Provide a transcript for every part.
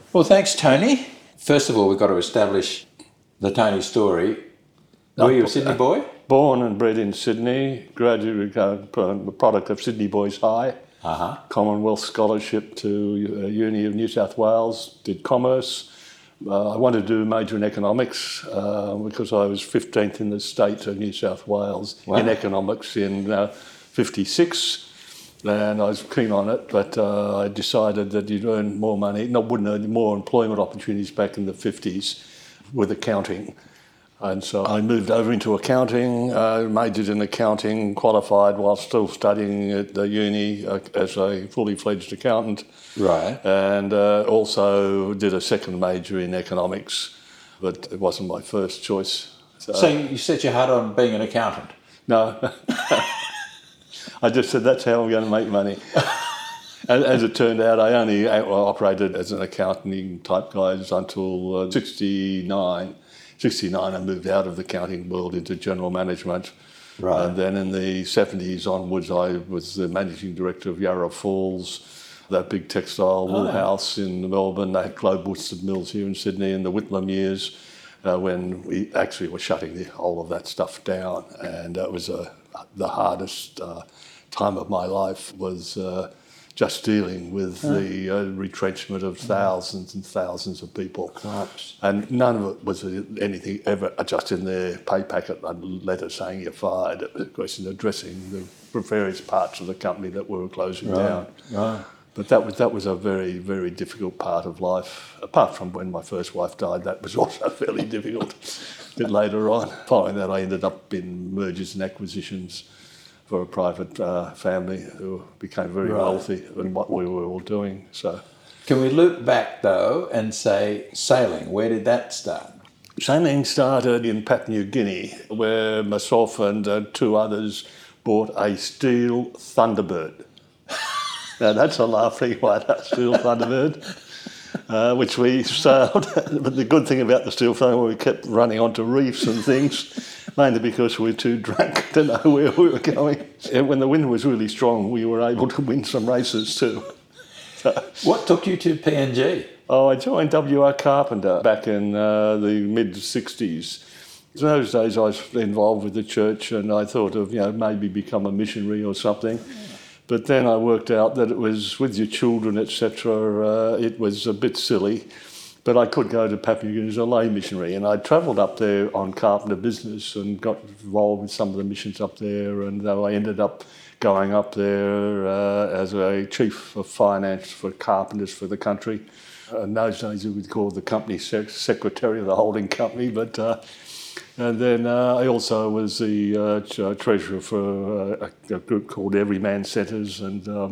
Well, thanks, Tony. First of all, we've got to establish the Tony story. Were you a Sydney boy? Born and bred in Sydney, graduate product of Sydney Boys High, Commonwealth Scholarship to Uni of New South Wales, did commerce. I wanted to do a major in economics because I was 15th in the state of New South Wales in economics in 56. And I was keen on it, but I decided that you'd earn more money, wouldn't earn more employment opportunities back in the 50s with accounting. And so I moved over into accounting, majored in accounting, qualified while still studying at the uni as a fully fledged accountant. Right. And also did a second major in economics, but it wasn't my first choice. So you set your heart on being an accountant? No. I just said, that's how I'm going to make money. As it turned out, I only operated as an accounting type guy until 69. 69, I moved out of the accounting world into general management. Right. And then in the 70s onwards, I was the managing director of Yarra Falls, that big textile wool house in Melbourne. They had Globe Worsted Mills here in Sydney in the Whitlam years when we actually were shutting the whole of that stuff down. And that was the hardest time of my life was just dealing with the retrenchment of thousands and thousands of people. Gosh. And none of it was anything ever just in their pay packet, a letter saying you're fired. It was a question of addressing the various parts of the company that were closing down. Right. But that was a very, very difficult part of life. Apart from when my first wife died, that was also fairly difficult a bit later on. Following that, I ended up in mergers and acquisitions for a private family who became very wealthy in what we were all doing. So, can we loop back, though, and say sailing? Where did that start? Sailing started in Papua New Guinea, where myself and two others bought a steel Thunderbird. Now, that's a laughing one, a steel Thunderbird, which we sailed. But the good thing about the steel Thunderbird, we kept running onto reefs and things, mainly because we were too drunk to know where we were going. And when the wind was really strong, we were able to win some races too. So, what took you to PNG? I joined W.R. Carpenter back in the mid-60s. In those days, I was involved with the church, and I thought of, maybe become a missionary or something. But then I worked out that it was with your children, etc. It was a bit silly. But I could go to Papua New Guinea as a lay missionary, and I travelled up there on carpenter business and got involved with some of the missions up there, and I ended up going up there as a chief of finance for carpenters for the country. In those days, it was called the company secretary of the holding company, but and then I also was the treasurer for a group called Everyman Centres,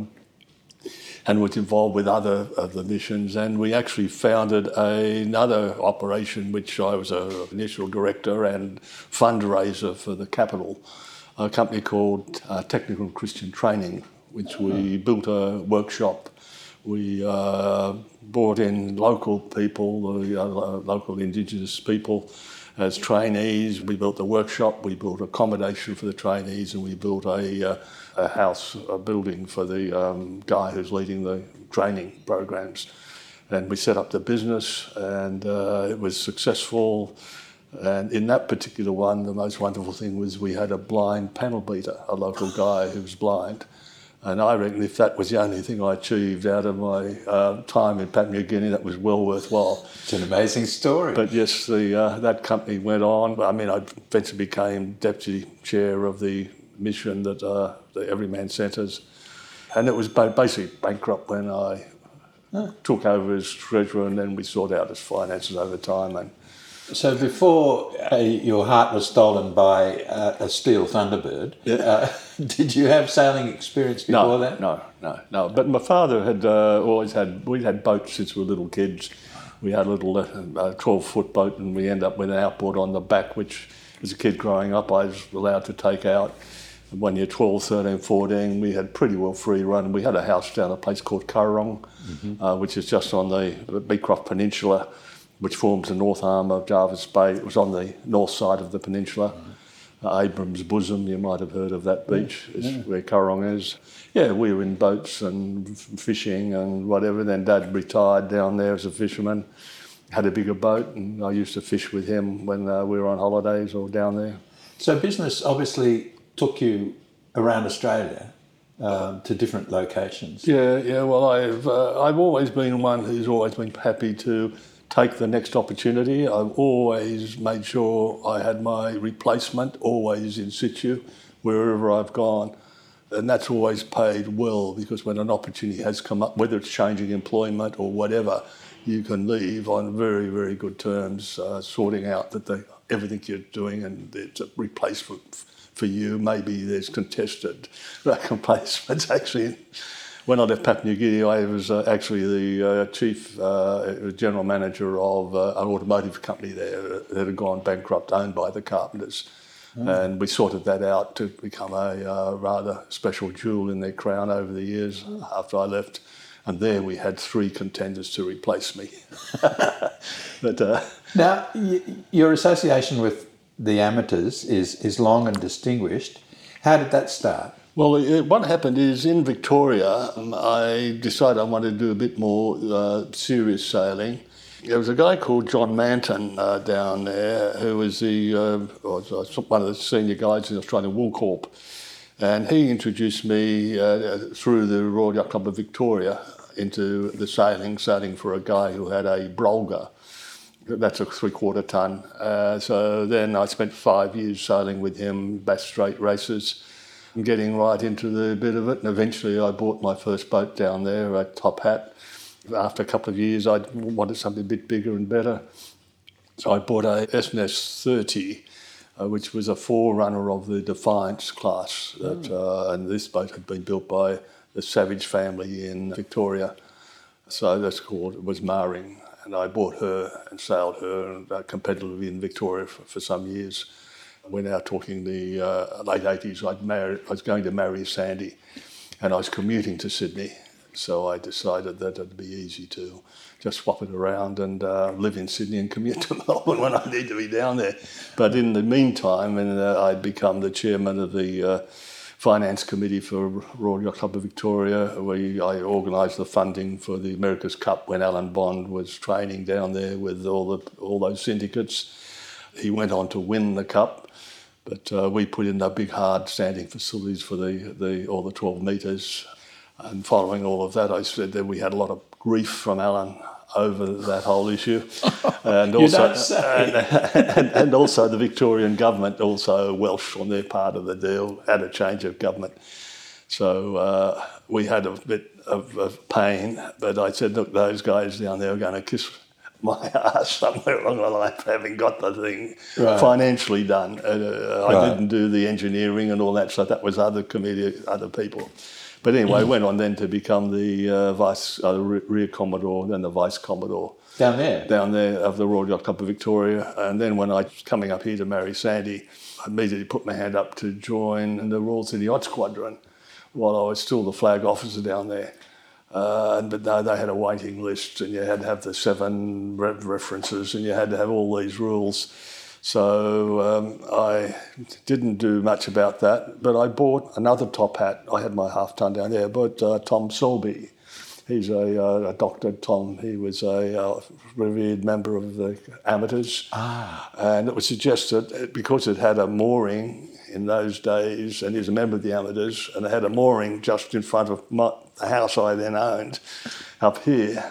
and was involved with other of the missions. And we actually founded another operation, which I was an initial director and fundraiser for the capital, a company called Technical Christian Training, which we built a workshop. We brought in local people, local Indigenous people, as trainees. We built a workshop, we built accommodation for the trainees, and we built a building for the guy who's leading the training programs. And we set up the business, and it was successful. And in that particular one, the most wonderful thing was we had a blind panel beater, a local guy who was blind. And I reckon if that was the only thing I achieved out of my time in Papua New Guinea, that was well worthwhile. It's an amazing story. But yes, that company went on. I mean, I eventually became deputy chair of the mission that the Everyman Centres. And it was basically bankrupt when I took over as treasurer, and then we sorted out his finances over time. And so before your heart was stolen by a steel Thunderbird, did you have sailing experience before that? No. But my father had we'd had boats since we were little kids. We had a little 12-foot boat, and we ended up with an outboard on the back, which as a kid growing up I was allowed to take out. And when you're 12, 13, 14, we had pretty well free run. We had a house down a place called Kurrong, which is just on the Beecroft Peninsula, which forms the north arm of Jarvis Bay. It was on the north side of the peninsula. Abrams Bosom, you might have heard of that beach, is where Currong is. Yeah, we were in boats and fishing and whatever. Then Dad retired down there as a fisherman, had a bigger boat, and I used to fish with him when we were on holidays or down there. So business obviously took you around Australia to different locations. Yeah. Well, I've always been one who's always been happy to take the next opportunity. I've always made sure I had my replacement always in situ wherever I've gone. And that's always paid well, because when an opportunity has come up, whether it's changing employment or whatever, you can leave on very, very good terms, sorting out that everything you're doing and it's a replacement for you. Maybe there's contested replacements. Actually, when I left Papua New Guinea, I was actually the chief general manager of an automotive company there that had gone bankrupt, owned by the Carpenters. And we sorted that out to become a rather special jewel in their crown over the years after I left. And there we had 3 contenders to replace me. But Now, your association with the amateurs is long and distinguished. How did that start? Well, what happened is in Victoria, I decided I wanted to do a bit more serious sailing. There was a guy called John Manton down there who was one of the senior guys in the Australian Wool Corp. And he introduced me through the Royal Yacht Club of Victoria into the sailing for a guy who had a Brolga. That's a 3/4 ton. So then I spent 5 years sailing with him, Bass Strait races, and getting right into the bit of it. And eventually I bought my first boat down there, a Top Hat. After a couple of years, I wanted something a bit bigger and better. So I bought a S&S 30, which was a forerunner of the Defiance class. And this boat had been built by the Savage family in Victoria. So it was Maring. And I bought her and sailed her competitively in Victoria for some years. We're now talking the late 80s. I was going to marry Sandy, and I was commuting to Sydney. So I decided that it'd be easy to just swap it around and live in Sydney and commute to Melbourne when I need to be down there. But in the meantime, I'd become the chairman of the finance committee for Royal Yacht Club of Victoria, where I organised the funding for the America's Cup when Alan Bond was training down there with all those syndicates. He went on to win the cup, but we put in the big hard standing facilities for all the 12 metres. And following all of that, I said that we had a lot of grief from Alan over that whole issue. And also, and also the Victorian government, also Welsh on their part of the deal, had a change of government. So we had a bit of pain, but I said, look, those guys down there are going to kiss my ass somewhere along the line for having got the thing financially done. I didn't do the engineering and all that, so that was other people. But anyway, went on then to become the Rear Commodore, then the Vice Commodore. Down there of the Royal Yacht Club of Victoria. And then when I was coming up here to marry Sandy, I immediately put my hand up to join the Royal Sydney Yacht Squadron while I was still the flag officer down there. But no, they had a waiting list, and you had to have the 7 references, and you had to have all these rules. So I didn't do much about that, but I bought another Top Hat. I had my half ton down there. I bought Tom Selby. He's a doctor, Tom. He was a revered member of the amateurs. And it was suggested, because it had a mooring in those days, and he was a member of the amateurs, and it had a mooring just in front of the house I then owned up here.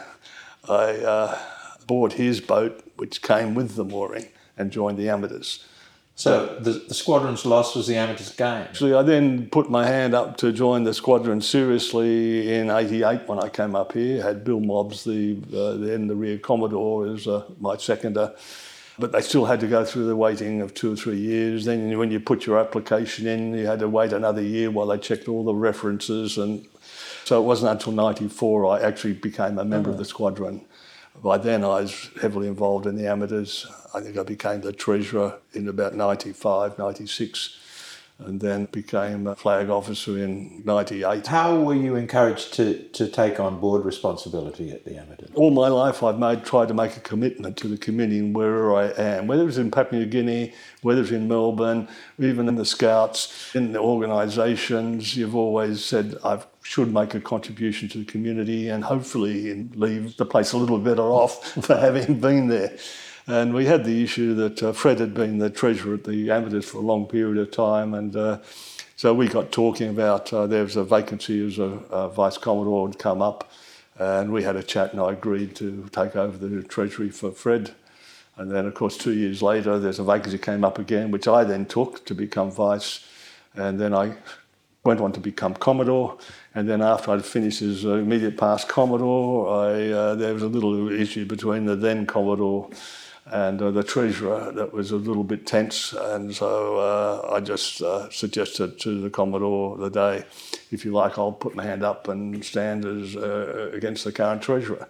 I bought his boat, which came with the mooring, and joined the amateurs. So the squadron's loss was the amateurs' gain. Actually, I then put my hand up to join the squadron seriously in '88 when I came up here. Had Bill Mobbs, then the Rear Commodore, as my seconder. But they still had to go through the waiting of 2 or 3 years. Then when you put your application in, you had to wait another year while they checked all the references. And so it wasn't until '94 I actually became a member of the squadron. By then I was heavily involved in the amateurs. I think I became the treasurer in about '95, '96. and then became a flag officer in 98. How were you encouraged to take on board responsibility at the Amateurs? All my life I've tried to make a commitment to the community wherever I am, whether it's in Papua New Guinea, whether it's in Melbourne, even in the Scouts, in the organisations. You've always said I should make a contribution to the community and hopefully leave the place a little better off for having been there. And we had the issue that Fred had been the treasurer at the Amateurs for a long period of time, and so we got talking about there was a vacancy as a Vice Commodore had come up, and we had a chat and I agreed to take over the treasury for Fred. And then, of course, 2 years later, there's a vacancy came up again, which I then took to become Vice, and then I went on to become Commodore. And then after I'd finished as immediate past Commodore, there was a little issue between the then Commodore and the treasurer that was a little bit tense, and so I just suggested to the Commodore the day, if you like, I'll put my hand up and stand as against the current treasurer.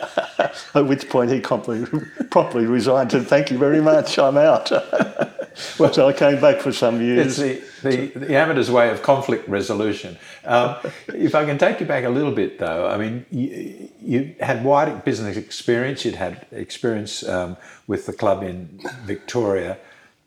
At which point he promptly resigned and thank you very much, I'm out. Well, so I came back for some years. It's the Amateurs' way of conflict resolution. If I can take you back a little bit, though, I mean, you had wide business experience. You'd had experience with the club in Victoria,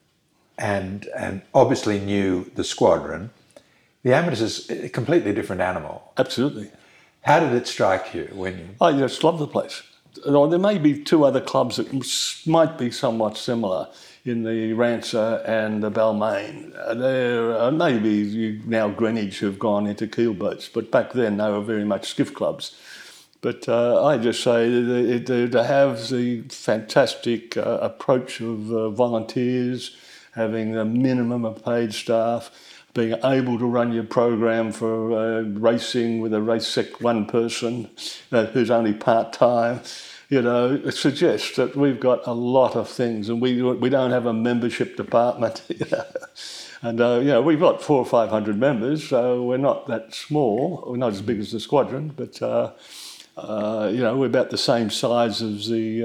and obviously knew the squadron. The Amateurs is a completely different animal. Absolutely. How did it strike you when you... I just love the place. There may be two other clubs that might be somewhat similar in the Rancer and the Balmain. There maybe now Greenwich have gone into keel boats, but back then they were very much skiff clubs. But I just say to have the fantastic approach of volunteers, having a minimum of paid staff, being able to run your program for racing with a race sec one person who's only part-time, you know, it suggests that we've got a lot of things, and we don't have a membership department, you know. And, you know, we've got 400 or 500 members, so we're not that small. We're not as big as the squadron, but, you know, we're about the same size as the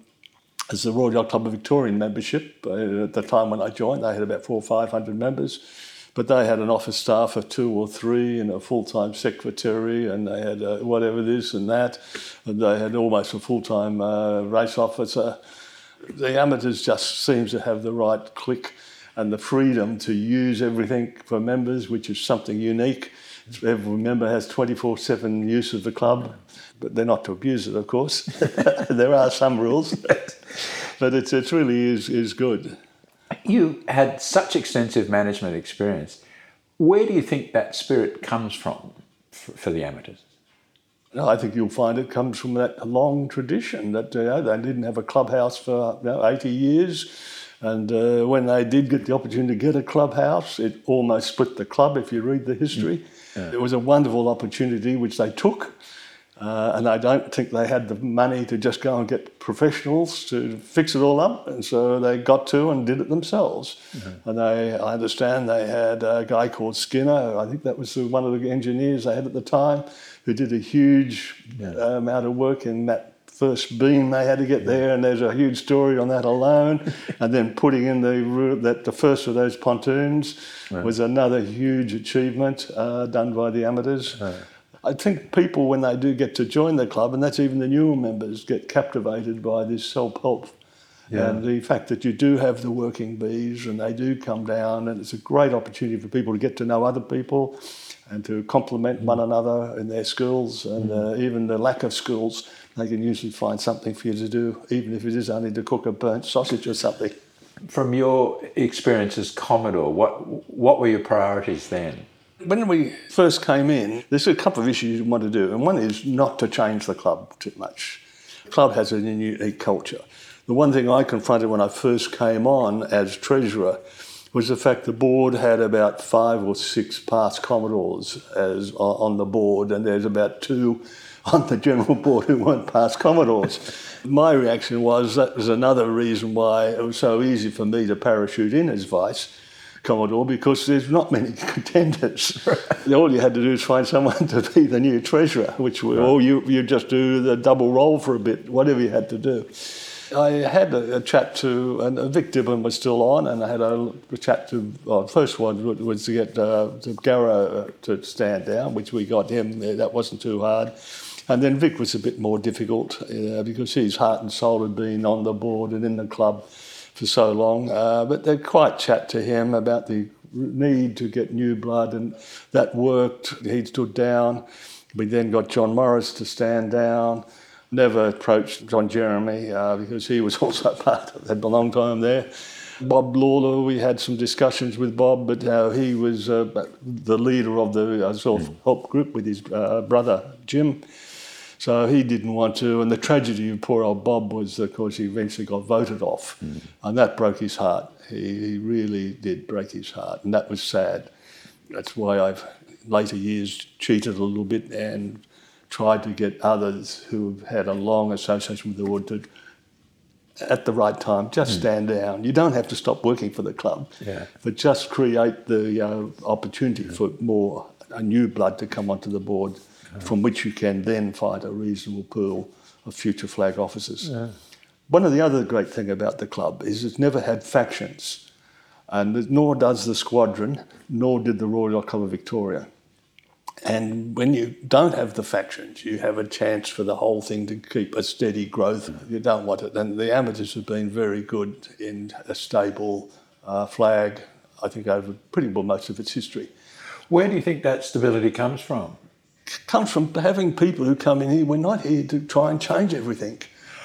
Royal Yacht Club of Victorian membership. At the time when I joined, they had about 400 or 500 members. But they had an office staff of 2 or 3 and a full-time secretary, and they had whatever this and that, and they had almost a full-time race officer. The Amateurs just seems to have the right click and the freedom to use everything for members, which is something unique. Every member has 24/7 use of the club, but they're not to abuse it, of course. There are some rules, but it really is good. You had such extensive management experience. Where do you think that spirit comes from for the Amateurs? No, I think you'll find it comes from that long tradition that they didn't have a clubhouse for 80 years. And when they did get the opportunity to get a clubhouse, it almost split the club, if you read the history. Yeah. It was a wonderful opportunity which they took. And I don't think they had the money to just go and get professionals to fix it all up, and so they got to and did it themselves. Mm-hmm. And I understand they had a guy called Skinner, I think that was one of the engineers they had at the time, who did a huge amount of work in that first beam they had to get there, and there's a huge story on that alone. And then putting in the first of those pontoons was another huge achievement done by the Amateurs. I think people, when they do get to join the club, and that's even the newer members, get captivated by this self-help. Yeah. And the fact that you do have the working bees and they do come down, and it's a great opportunity for people to get to know other people and to complement one another in their skills, and even the lack of skills, they can usually find something for you to do, even if it is only to cook a burnt sausage or something. From your experience as Commodore, what were your priorities then? When we first came in, there's a couple of issues you want to do, and one is not to change the club too much. The club has a unique culture. The one thing I confronted when I first came on as treasurer was the fact the board had about 5 or 6 past Commodores on the board, and there's about 2 on the general board who weren't past Commodores. My reaction was that was another reason why it was so easy for me to parachute in as Vice Commodore, because there's not many contenders. All you had to do is find someone to be the new treasurer, or you just do the double role for a bit, whatever you had to do. I had a chat to, and Vic Dibben was still on, and I had a chat to, the first one was to get to Garrow to stand down, which we got him. That wasn't too hard. And then Vic was a bit more difficult because his heart and soul had been on the board and in the club for so long. But they'd quite chat to him about the need to get new blood, and that worked. He stood down. We then got John Morris to stand down. Never approached John Jeremy because he was also part of, had belonged to him there. Bob Lawler, we had some discussions with Bob, but he was the leader of the self-help group with his brother Jim. So he didn't want to, and the tragedy of poor old Bob was, of course, he eventually got voted off, and that broke his heart. He really did break his heart, and that was sad. That's why I've, later years, cheated a little bit and tried to get others who've had a long association with the wood to, at the right time, just stand down. You don't have to stop working for the club, but just create the opportunity for a new blood to come onto the board, from which you can then find a reasonable pool of future flag officers. One of the other great thing about the club is it's never had factions, and nor does the Squadron, nor did the Royal Yacht Club of Victoria. And when you don't have the factions, you have a chance for the whole thing to keep a steady growth. You don't want it. And the amateurs have been very good in a stable flag, I think, over pretty well most of its history. Where do you think that stability comes from? It comes from having people who come in here. We're not here to try and change everything.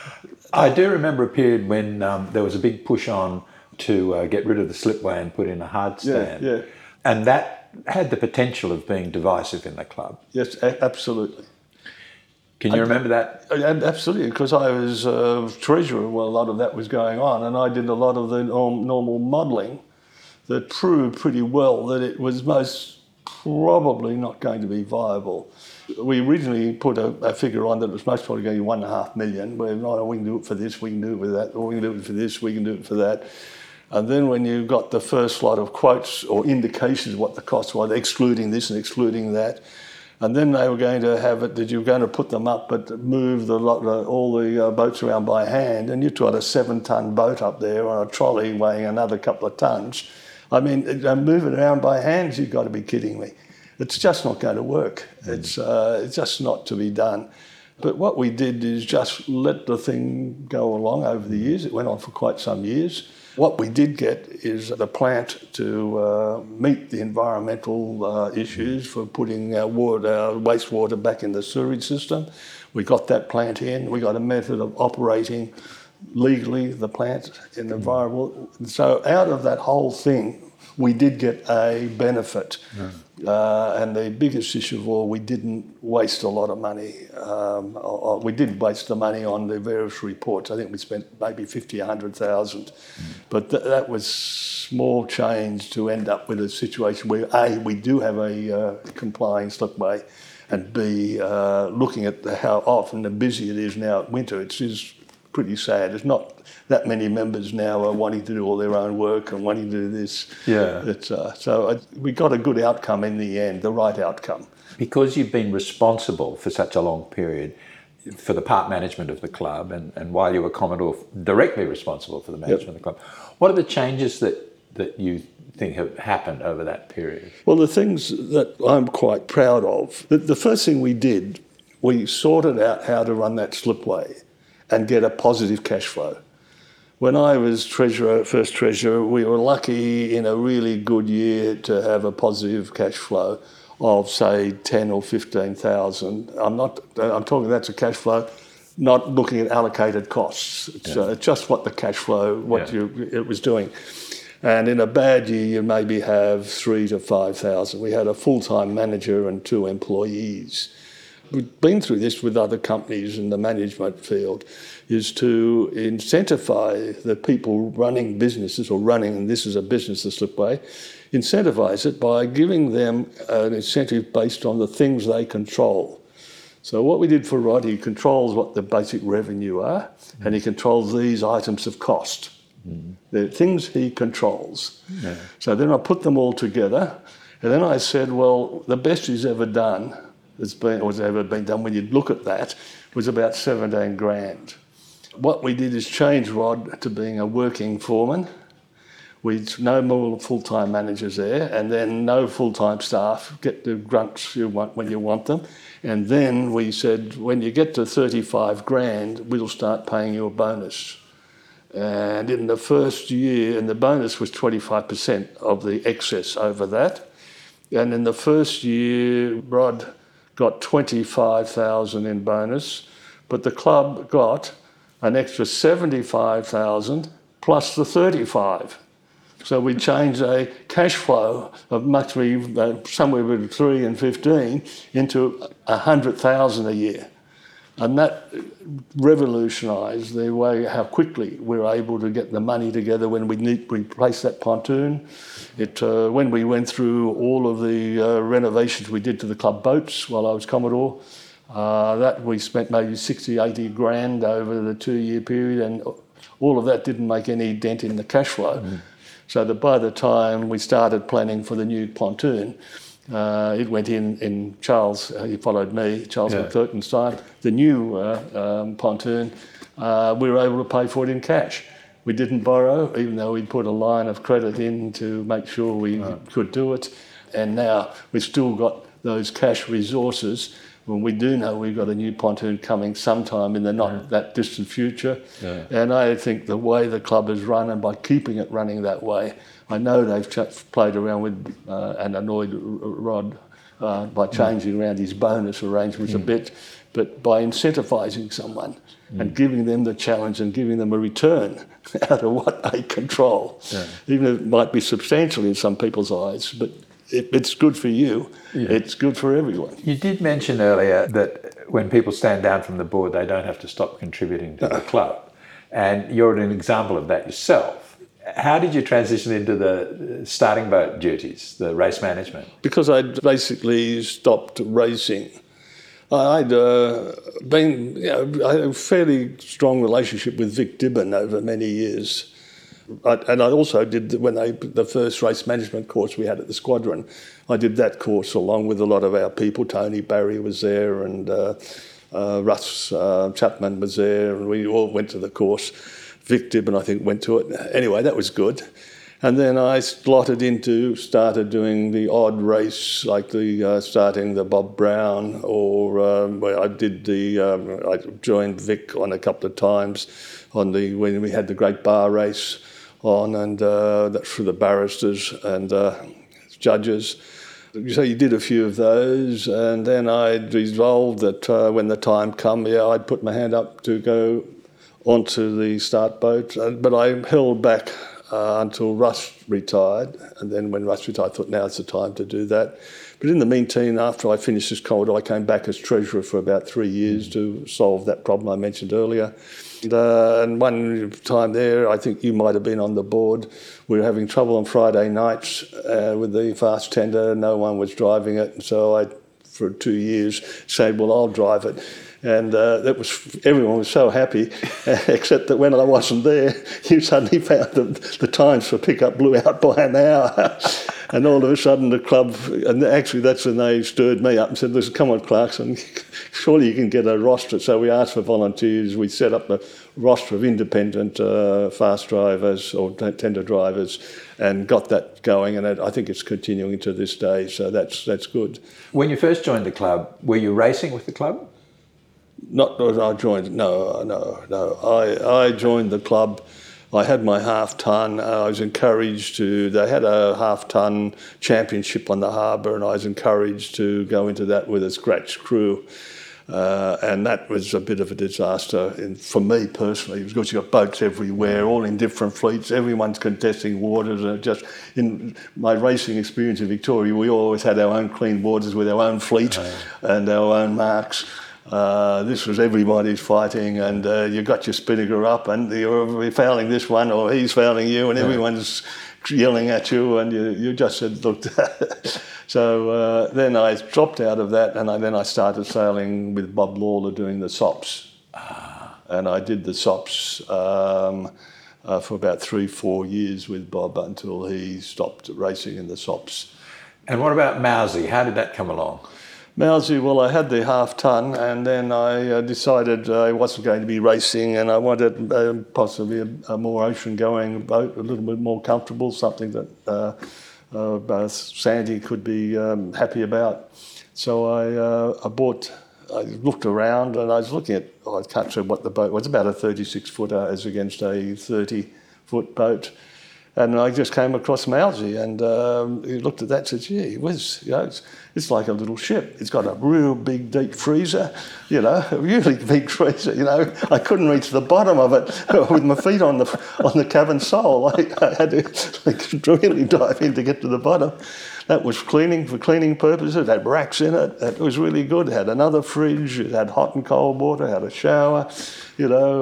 I do remember a period when there was a big push on to get rid of the slipway and put in a hard stand. Yeah. And that had the potential of being divisive in the club. Yes, absolutely. Can you remember that? Absolutely, because I was treasurer while a lot of that was going on, and I did a lot of the normal modelling that proved pretty well that it was most probably not going to be viable. We originally put a figure on that was most probably going to be $1.5 million. We can do it for this, we can do it with that, or we can do it for this, we can do it for that. And then when you got the first lot of quotes or indications of what the cost was, excluding this and excluding that, and then they were going to have it that you were going to put them up but move all the boats around by hand, and you got a 7-ton boat up there on a trolley weighing another couple of tons. I mean, move it around by hand, you've got to be kidding me. It's just not going to work. It's just not to be done. But what we did is just let the thing go along over the years. It went on for quite some years. What we did get is the plant to meet the environmental issues for putting wastewater back in the sewage system. We got that plant in. We got a method of operating legally the plant in the environment. So out of that whole thing, we did get a benefit. And the biggest issue of all, we didn't waste a lot of money. We did waste the money on the various reports. I think we spent maybe 50, 100,000. But that was small change to end up with a situation where A, we do have a complying slipway, and B, looking at how often and busy it is now at winter, it is pretty sad. There's not that many members now are wanting to do all their own work and wanting to do this. So we got a good outcome in the end, the right outcome. Because you've been responsible for such a long period for the part management of the club, and while you were Commodore, directly responsible for the management of the club, what are the changes that you think have happened over that period? Well, the things that I'm quite proud of, the first thing we did, we sorted out how to run that slipway and get a positive cash flow. When I was first treasurer, we were lucky in a really good year to have a positive cash flow of, say, 10 or 15,000. I'm talking that's a cash flow, not looking at allocated costs. It's just what the cash flow, it was doing. And in a bad year, you maybe have 3,000 to 5,000. We had a full-time manager and 2 employees. We've been through this with other companies in the management field, is to incentivise the people running businesses and this is a business, the slipway, incentivise it by giving them an incentive based on the things they control. So what we did for Rod, he controls what the basic revenue are, and he controls these items of cost. The things he controls. So then I put them all together, and then I said, well, the best he's ever done has ever been done when you look at that was about 17 grand. What we did is change Rod to being a working foreman. No more full-time managers there, and then no full-time staff. Get the grunts you want when you want them. And then we said, when you get to 35 grand, we'll start paying you a bonus. And in the first year, and the bonus was 25% of the excess over that. And in the first year, Rod got 25,000 in bonus, but the club got an extra 75,000 plus the 35. So we changed a cash flow of somewhere between 3 and 15 into 100,000 a year. And that revolutionised the way how quickly we were able to get the money together when we replaced that pontoon. When we went through all of the renovations we did to the club boats while I was Commodore, that we spent maybe 60, 80 grand over the 2-year period, and all of that didn't make any dent in the cash flow. So that by the time we started planning for the new pontoon, it went in Charles, he followed me, Charles McCurtain's time, the new pontoon, we were able to pay for it in cash. We didn't borrow, even though we'd put a line of credit in to make sure we could do it. And now we've still got those cash resources when we do know we've got a new pontoon coming sometime in the not that distant future. And I think the way the club is run, and by keeping it running that way, I know they've played around with and annoyed Rod by changing around his bonus arrangements a bit, but by incentivising someone and giving them the challenge and giving them a return out of what they control, even if it might be substantial in some people's eyes, but if it's good for you, it's good for everyone. You did mention earlier that when people stand down from the board, they don't have to stop contributing to the club. And you're an example of that yourself. How did you transition into the starting boat duties, the race management? Because I'd basically stopped racing. I'd been, I had a fairly strong relationship with Vic Dibben over many years. And I also did, the first race management course we had at the squadron, I did that course along with a lot of our people. Tony Barry was there, and Russ Chapman was there, and we all went to the course. Vic Dibben, I think, went to it. Anyway, that was good. And then I started doing the odd race, like starting the Bob Brown, or I joined Vic on a couple of times when we had the Great Bar Race on, and that's for the barristers and judges. So you did a few of those, and then I resolved that when the time come, I'd put my hand up to go onto the start boat, but I held back until Russ retired, and then when Russ retired, I thought now's the time to do that. But in the meantime, after I finished as Commodore, I came back as treasurer for about 3 years to solve that problem I mentioned earlier. And one time there, I think you might have been on the board, we were having trouble on Friday nights with the fast tender. No one was driving it, and so I, for 2 years, said, well, I'll drive it. And everyone was so happy, except that when I wasn't there, you suddenly found that the times for pickup blew out by an hour. And all of a sudden the club, and actually that's when they stirred me up and said, listen, come on, Clarkson, surely you can get a roster. So we asked for volunteers. We set up a roster of independent fast drivers or tender drivers and got that going. And I think it's continuing to this day, so that's good. When you first joined the club, were you racing with the club? Not that I joined, no. I joined the club. I had my half-ton. I was encouraged they had a half-ton championship on the harbour, and I was encouraged to go into that with a scratch crew. And that was a bit of a disaster for me personally, because you've got boats everywhere, all in different fleets, everyone's contesting waters. Just in my racing experience in Victoria, we always had our own clean waters with our own fleet and our own marks. This was everybody's fighting, and you got your spinnaker up, and you're fouling this one, or he's fouling you, and everyone's yelling at you, and you just said, look. So then I dropped out of that, and then I started sailing with Bob Lawler doing the SOPs. And I did the SOPs for about 3-4 years with Bob until he stopped racing in the SOPs. And what about Mousey? How did that come along? Mousey, well, I had the half-ton, and then I decided I wasn't going to be racing, and I wanted possibly a more ocean-going boat, a little bit more comfortable, something that Sandy could be happy about. So I looked around, and I was looking at, I can't say what the boat was, about a 36-footer as against a 30-foot boat. And I just came across Mousey, and he looked at that and said, gee whiz, it's like a little ship. It's got a real big, deep freezer, a really big freezer, I couldn't reach the bottom of it with my feet on the cabin sole. I had to really dive in to get to the bottom. That was for cleaning purposes. It had racks in it. It was really good. It had another fridge. It had hot and cold water. It had a shower. It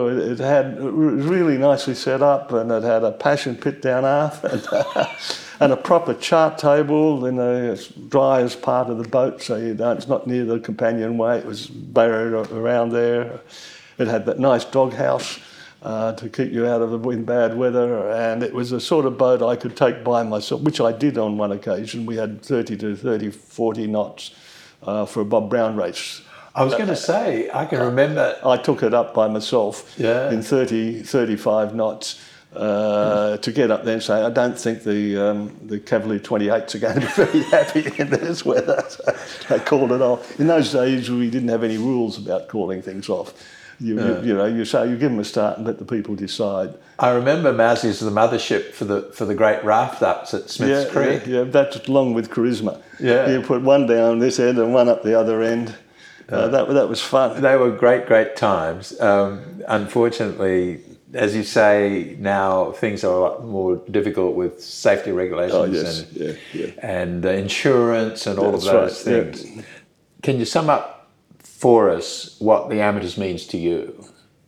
was really nicely set up, and it had a passion pit down aft and a proper chart table in the driest part of the boat, so it's not near the companionway. It was buried around there. It had that nice doghouse to keep you out of the wind, bad weather, and it was a sort of boat I could take by myself, which I did on one occasion. We had 40 knots for a Bob Brown race. I was going to say, I can remember. I took it up by myself in 35 knots to get up there and say, I don't think the Cavalier 28s are going to be very happy in this weather. So I called it off. In those days, we didn't have any rules about calling things off. You give them a start and let the people decide. I remember Mousey's the mothership for the great raft ups at Smith's Creek. Yeah, that's along with Charisma. Yeah. You put one down this end and one up the other end. That was fun. They were great times. Unfortunately, as you say, now things are a lot more difficult with safety regulations and insurance and all of those things. Yeah. Can you sum up for us what the Amateurs means to you?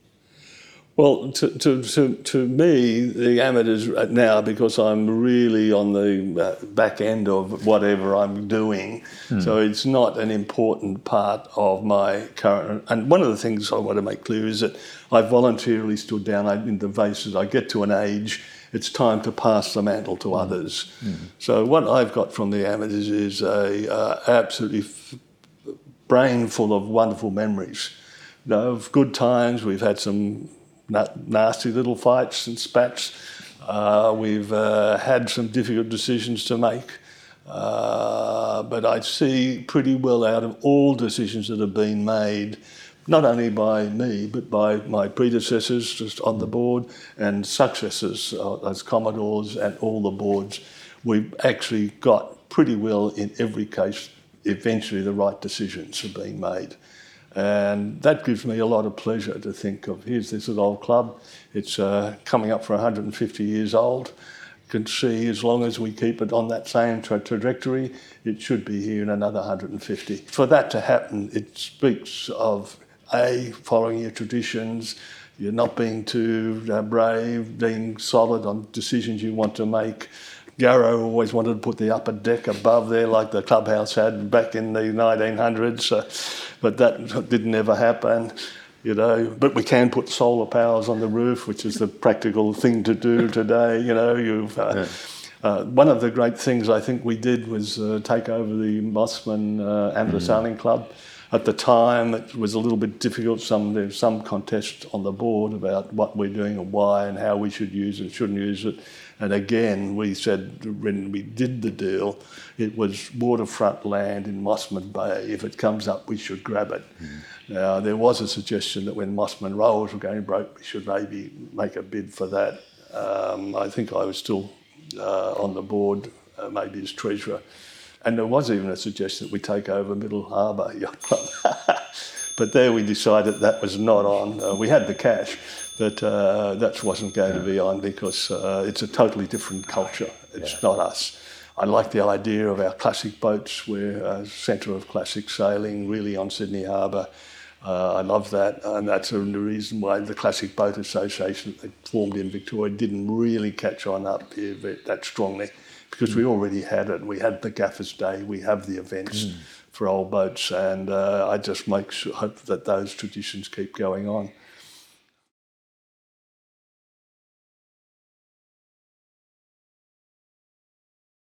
Well, to me, the Amateurs now, because I'm really on the back end of whatever I'm doing, so it's not an important part of my current. And one of the things I want to make clear is that I voluntarily stood down in the basis. I get to an age, it's time to pass the mantle to others. So what I've got from the Amateurs is a absolutely brain full of wonderful memories, of good times. We've had some nasty little fights and spats. We've had some difficult decisions to make. But I see pretty well out of all decisions that have been made, not only by me, but by my predecessors just on the board and successors as Commodores and all the boards, we've actually got pretty well in every case, eventually the right decisions are being made. And that gives me a lot of pleasure to think of, here's this old club, it's coming up for 150 years old. You can see as long as we keep it on that same trajectory, it should be here in another 150. For that to happen, it speaks of following your traditions, you're not being too brave, being solid on decisions you want to make. Garrow always wanted to put the upper deck above there like the clubhouse had back in the 1900s, but that didn't ever happen, But we can put solar powers on the roof, which is the practical thing to do today, One of the great things I think we did was take over the Mossman Amateur Sailing Club. At the time, it was a little bit difficult. There was some contest on the board about what we're doing and why and how we should use it, shouldn't use it. And again, we said when we did the deal, it was waterfront land in Mossman Bay. If it comes up, we should grab it. Now, there was a suggestion that when Mossman Rolls were going broke, we should maybe make a bid for that. I think I was still on the board, maybe as treasurer. And there was even a suggestion that we take over Middle Harbour Yacht Club. But there we decided that was not on. We had the cash, but that wasn't going to be on because it's a totally different culture. It's not us. I like the idea of our classic boats. We're a centre of classic sailing, really on Sydney Harbour. I love that, and that's the reason why the Classic Boat Association that formed in Victoria didn't really catch on up here that strongly. Because we already had it. We had the Gaffers Day, we have the events for old boats, and I just hope that those traditions keep going on.